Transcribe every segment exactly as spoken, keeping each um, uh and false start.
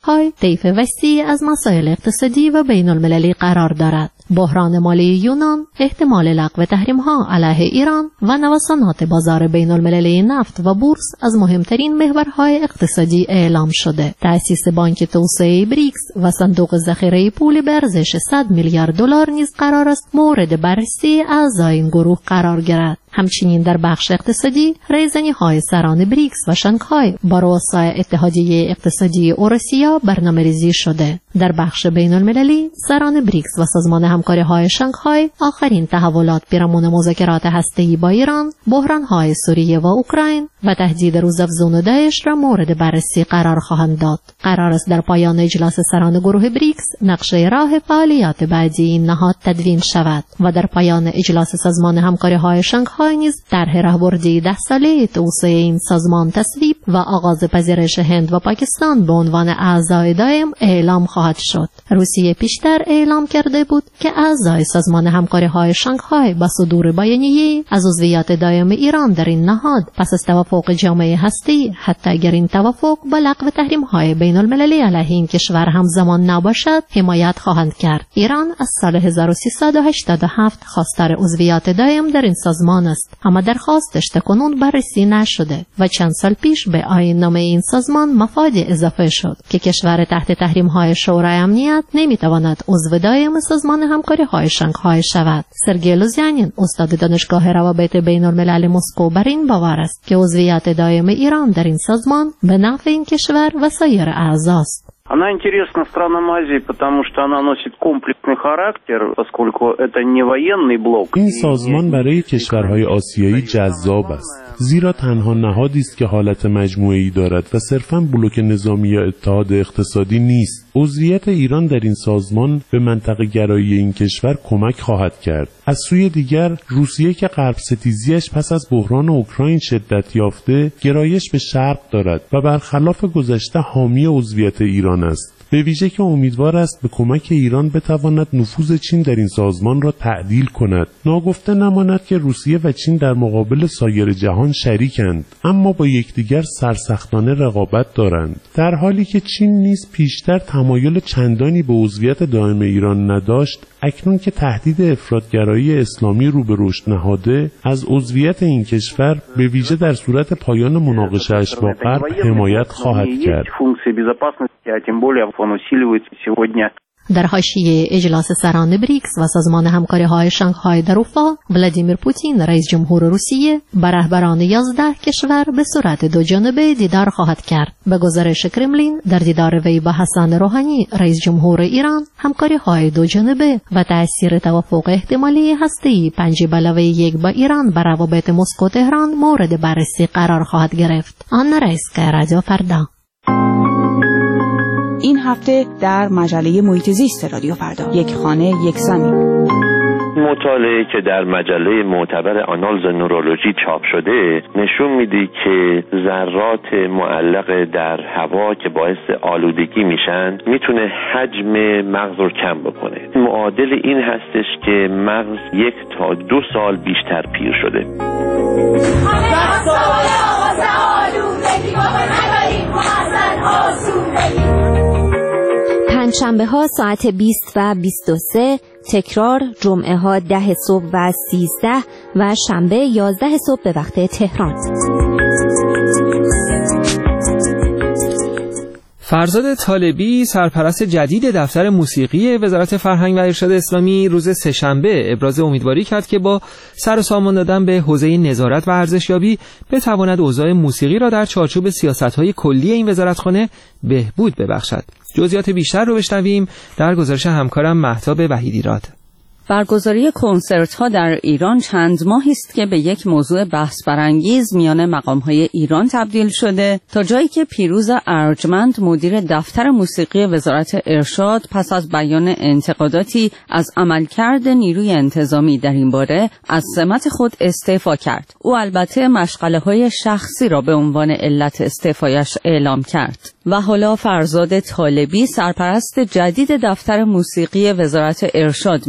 شانگهای طیف وسیع از مسائل اقتصادی و بین المللی قرار دارد. بحران مالی یونان، احتمال لغو تحریم‌ها علیه ایران و نوسانات بازار بین المللی نفت و بورس از مهمترین محورهای اقتصادی اعلام شده. تأسیس بانک توسعه بریکس و صندوق ذخیره پول به ارزش صد میلیارد دلار نیز قرار است مورد بررسی اعضای این گروه قرار گیرد. همچنین در بخش اقتصادی رایزنی‌های سران بریکس و شانگهای با رؤسای اتحادیه اقتصادی اوراسیا برنامه‌ریزی شده. در بخش بین المللی سران بریکس و سازمان همکاری‌های شانگهای آخرین تحولات پیرامون مذاکرات هسته‌ای با ایران، بحران‌های سوریه و اوکراین و تهدید روزافزون داعش را مورد بررسی قرار خواهند داد. قرار است در پایان اجلاس سران گروه بریکس نقشه راه فعالیت بعدی این نهاد تدوین شود و در پایان اجلاس سازمان همکاری‌های شانگهای نیز طرح راهبردی ده ساله توسعه این سازمان تصویب و آغاز پذیرش هند و پاکستان به عنوان اعضای دائم اعلام خواهد شد. روسیه پیشتر اعلام کرده بود که اعضای سازمان همکاری‌های شانگهای با صدور بیانیه از عضویت دائم ایران در این نهاد پس از توافق جامعه هستی، حتی اگر این توافق با لغو تحریم‌های بین المللی علیه این کشور همزمان نباشد، حمایت خواهند کرد. ایران از سال هزار و سیصد و هشتاد و هفت خواستار عضویت دائم در این سازمان است، اما درخواستش تاکنون بررسی نشده و چند سال پیش به آیین‌نامه این سازمان مفاد اضافه شد که کشور تحت تحریم‌های شورای امنیت نمی‌تواند عضو دائم سازمان همکاری‌های شانگهای شود. سرگئی لوزیانین، استاد دانشگاه روابط بین‌الملل مسکو، بر این باور است که عضویت دائم ایران در این سازمان به نفع این کشور و سایر اعضاست. Она интересна странам Азии, потому что она носит комплексный характер, поскольку это не военный блок. این سازمان برای کشورهای آسیایی جذاب است، زیرا تنها نهادی است که حالت مجموعه‌ای دارد و صرفاً بلوک نظامی یا اتحاد اقتصادی نیست. عضویت ایران در این سازمان به منطقه گرایی این کشور کمک خواهد کرد. از سوی دیگر روسیه که غرب ستیزیش پس از بحران اوکراین شدت یافته، گرایش به شرق دارد و برخلاف گذشته حامی عضویت ایران است. به ویژه که امیدوار است به کمک ایران بتواند نفوذ چین در این سازمان را تعدیل کند. ناگفته نماند که روسیه و چین در مقابل سایر جهان شریکند، اما با یکدیگر سرسختانه رقابت دارند. در حالی که چین نیز پیشتر تمایل چندانی به عضویت دائم ایران نداشت، اکنون که تهدید افراطگرایی اسلامی رو به رشد نهاده، از عضویت این کشور به ویژه در صورت پایان مناقشه‌اش با غرب حمایت خواهد کرد. در حاشیه اجلاس سران بریکس و سازمان همکاری‌های شانگهای در اروپا، ولادیمیر پوتین رئیس جمهور روسیه با رهبران یازده کشور به صورت دو جانبه دیدار خواهد کرد. به گزارش کرملین، در دیدار وی با حسن روحانی رئیس جمهور ایران، همکاری‌های دو جانبه و تأثیر توافق احتمالی هسته‌ای پنج به علاوه یک با ایران بر روابط مسکو تهران مورد بررسی قرار خواهد گرفت. آن رئیس‌کای رادیو فردا. این هفته در مجله محیط زیست رادیو فردا، یک خانه یک زمین. مطالعه که در مجله معتبر آنالز نورولوژی چاپ شده نشون میده که ذرات معلق در هوا که باعث آلودگی میشن میتونه حجم مغز رو کم بکنه. معادل این هستش که مغز یک تا دو سال بیشتر پیر شده. پنجشنبه ها ساعت بیست و بیست و سه، تکرار جمعه ها ده صبح و سیزده و شنبه یازده صبح به وقت تهران. فرزاد طالبی، سرپرست جدید دفتر موسیقی وزارت فرهنگ و ارشاد اسلامی، روز سه‌شنبه ابراز امیدواری کرد که با سر و سامان دادن به حوزه نظارت و ارزشیابی بتواند اوضاع موسیقی را در چارچوب سیاست‌های کلی این وزارتخانه بهبود ببخشد. جزئیات بیشتر رو بشنویم در گزارش همکارم مهتاب وحیدیراد. برگزاری کنسرت‌ها در ایران چند ماهی است که به یک موضوع بحث برانگیز میان مقام‌های ایران تبدیل شده، تا جایی که پیروز ارجمند، مدیر دفتر موسیقی وزارت ارشاد، پس از بیان انتقاداتی از عملکرد نیروی انتظامی در این باره از سمت خود استعفا کرد. او البته مشغله‌های شخصی را به عنوان علت استعفایش اعلام کرد. و حالا فرزاد طالبی، سرپرست جدید دفتر موسیقی وزارت ارشاد، میگوید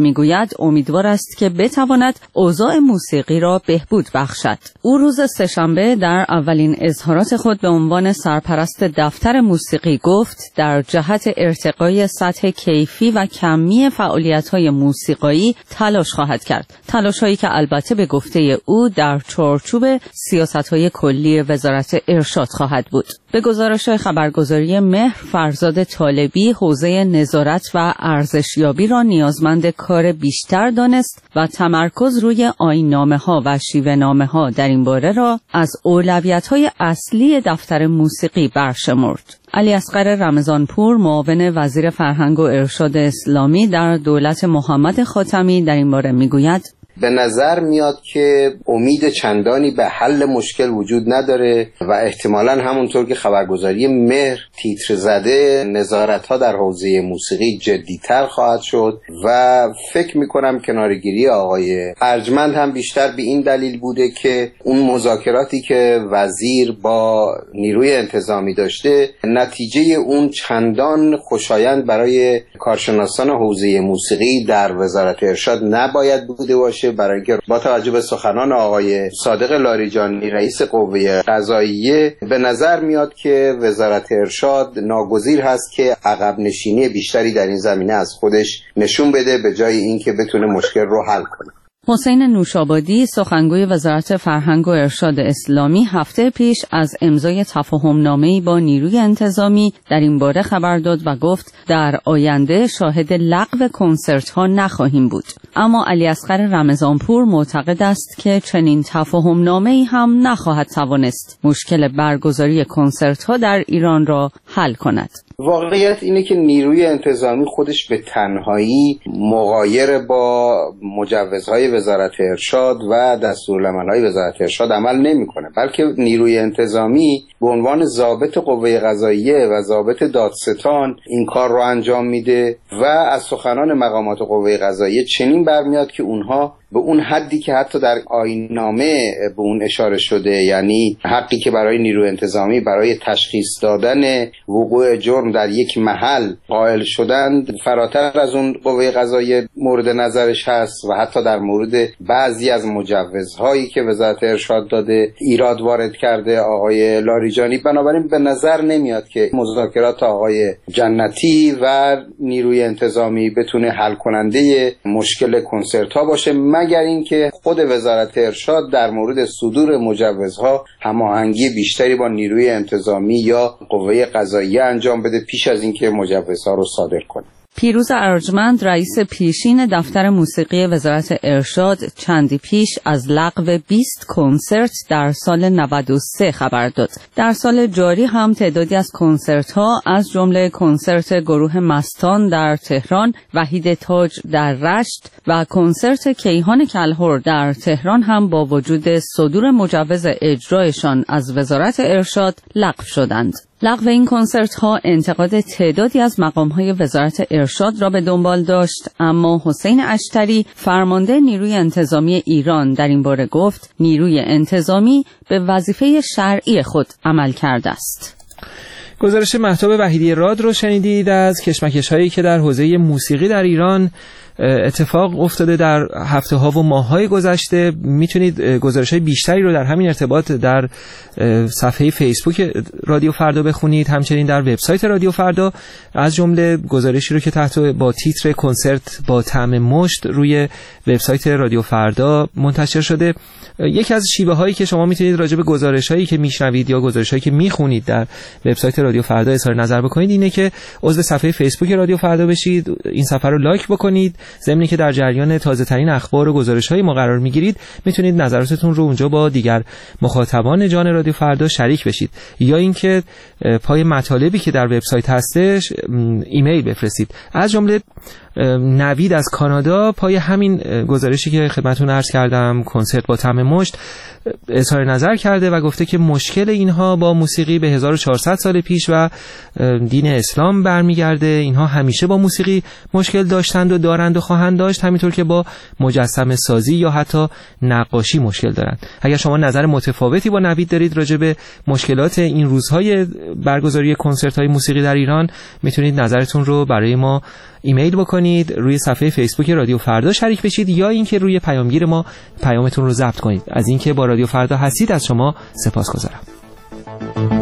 امیدوار است که بتواند اوضاع موسیقی را بهبود بخشد. او روز سه‌شنبه در اولین اظهارات خود به عنوان سرپرست دفتر موسیقی گفت در جهت ارتقای سطح کیفی و کمی فعالیت‌های موسیقایی تلاش خواهد کرد. تلاش‌هایی که البته به گفته او در چارچوب سیاست‌های کلی وزارت ارشاد خواهد بود. به گزارش خبرگزاری مهر، فرزاد طالبی حوزه نظارت و ارزشیابی را نیازمند کار بیشتر دانست و تمرکز روی آیین‌نامه‌ها و شیوه‌نامه‌ها در این باره را از اولویت‌های اصلی دفتر موسیقی برشمرد. علی اصغر رمضانپور، معاون وزیر فرهنگ و ارشاد اسلامی در دولت محمد خاتمی، در این باره میگوید: به نظر میاد که امید چندانی به حل مشکل وجود نداره و احتمالاً همونطور که خبرگزاری مهر تیتر زده، نظارت‌ها در حوزه موسیقی جدی‌تر خواهد شد و فکر میکنم کنارگیری آقای ارجمند هم بیشتر به این دلیل بوده که اون مذاکراتی که وزیر با نیروی انتظامی داشته، نتیجه اون چندان خوشایند برای کارشناسان حوزه موسیقی در وزارت ارشاد نباید بوده باشه، برای اینکه با توجه به سخنان آقای صادق لاریجانی رئیس قوه قضاییه به نظر میاد که وزارت ارشاد ناگزیر هست که عقب نشینی بیشتری در این زمینه از خودش نشون بده به جای اینکه بتونه مشکل رو حل کنه. حسین نوشابادی، سخنگوی وزارت فرهنگ و ارشاد اسلامی، هفته پیش از امضای تفاهم‌نامه‌ای با نیروی انتظامی در این باره خبر داد و گفت در آینده شاهد لغو کنسرت‌ها نخواهیم بود. اما علی اصغر رمضانپور معتقد است که چنین تفاهم‌نامه‌ای هم نخواهد توانست مشکل برگزاری کنسرت‌ها در ایران را حل کند. واقعیت اینه که نیروی انتظامی خودش به تنهایی مغایر با مجوزهای وزارت ارشاد و دستورالعمل‌های وزارت ارشاد عمل نمی‌کنه، بلکه نیروی انتظامی به عنوان ضابط قوه قضاییه و ضابط دادستان این کار رو انجام میده و از سخنان مقامات قوه قضاییه چنین برمیاد که اونها به اون حدی که حتی در آیین‌نامه به اون اشاره شده، یعنی حقی که برای نیروی انتظامی برای تشخیص دادن وقوع جرم در یک محل قائل شدند، فراتر از اون قوه قضاییه مورد نظرش هست و حتی در مورد بعضی از مجوزهایی که وزارت ارشاد داده ایراد وارد کرده آقای لاریجانی. بنابراین به نظر نمیاد که مذاکرات آقای جنتی و نیروی انتظامی بتونه حل کننده مشکل کنسرت‌ها باشه، مگر اینکه خود وزارت ارشاد در مورد صدور مجوزها هماهنگی بیشتری با نیروی انتظامی یا قوه قضاییه انجام بده پیش از اینکه مجوزها رو صادر کنه. پیروز ارجمند، رئیس پیشین دفتر موسیقی وزارت ارشاد، چندی پیش از لغو بیست کنسرت در سال نود و سه خبر داد. در سال جاری هم تعدادی از کنسرت‌ها از جمله کنسرت گروه مستان در تهران، وحید تاج در رشت و کنسرت کیهان کلهر در تهران هم با وجود صدور مجوز اجرایشان از وزارت ارشاد لغو شدند. لغو این کنسرت ها انتقاد تعدادی از مقام های وزارت ارشاد را به دنبال داشت، اما حسین اشتری، فرمانده نیروی انتظامی ایران، در این باره گفت نیروی انتظامی به وظیفه شرعی خود عمل کرده است. گزارش مهتاب وحیدی راد رو شنیدید از کشمکش هایی که در حوزه موسیقی در ایران اتفاق افتاده در هفته ها و ماه های گذشته. میتونید گزارش های بیشتری رو در همین ارتباط در صفحه فیسبوک رادیو فردا بخونید، همچنین در وبسایت رادیو فردا، از جمله گزارشی رو که تحت با تیتر کنسرت با طعم مشت روی وبسایت رادیو فردا منتشر شده. یکی از شیوه هایی که شما میتونید راجع به گزارش هایی که میشنوید یا گزارش هایی که میخونید در وبسایت رادیو فردا اظهار نظر بکنید اینه که عضو صفحه فیسبوک رادیو فردا بشید، این صفحه رو لایک بکنید، ضمن که در جریان تازه ترین اخبار و گزارش های ما قرار میگیرید، میتونید نظراتتون رو اونجا با دیگر مخاطبان جان رادیو فردا شریک بشید، یا اینکه پای مطالبی که در وبسایت هستش ایمیل بفرستید. از جمله نوید از کانادا پای همین گزارشی که خدمتتون عرض کردم، کنسرت با طعم مشت، اظهار نظر کرده و گفته که مشکل اینها با موسیقی به هزار و چهارصد سال پیش و دین اسلام برمیگرده. اینها همیشه با موسیقی مشکل داشتند و دارند دارند و خواهند داشت، همینطور که با مجسمه سازی یا حتی نقاشی مشکل دارند. اگر شما نظر متفاوتی با نوید دارید راجع به مشکلات این روزهای برگزاری کنسرت‌های موسیقی در ایران، میتونید نظرتون رو برای ما ایمیل بکنید، روی صفحه فیسبوک رادیو فردا شریک بشید، یا اینکه روی پیامگیر ما پیامتون رو ضبط کنید. از اینکه با رادیو فردا هستید از شما سپاسگزارم.